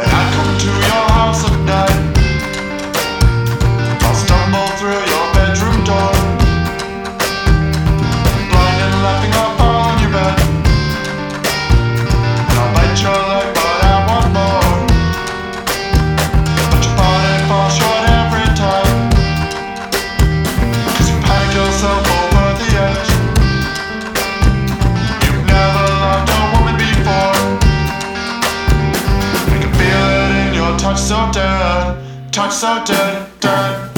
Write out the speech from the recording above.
I come to your house at night. I'll stumble through your bedroom door, blind and laughing up on your bed. And I'll bite your leg, but I want more. But your body falls short every time, 'cause you panic yourself over the edge. You've never loved a woman before. You can feel it in your touch so dead, dead.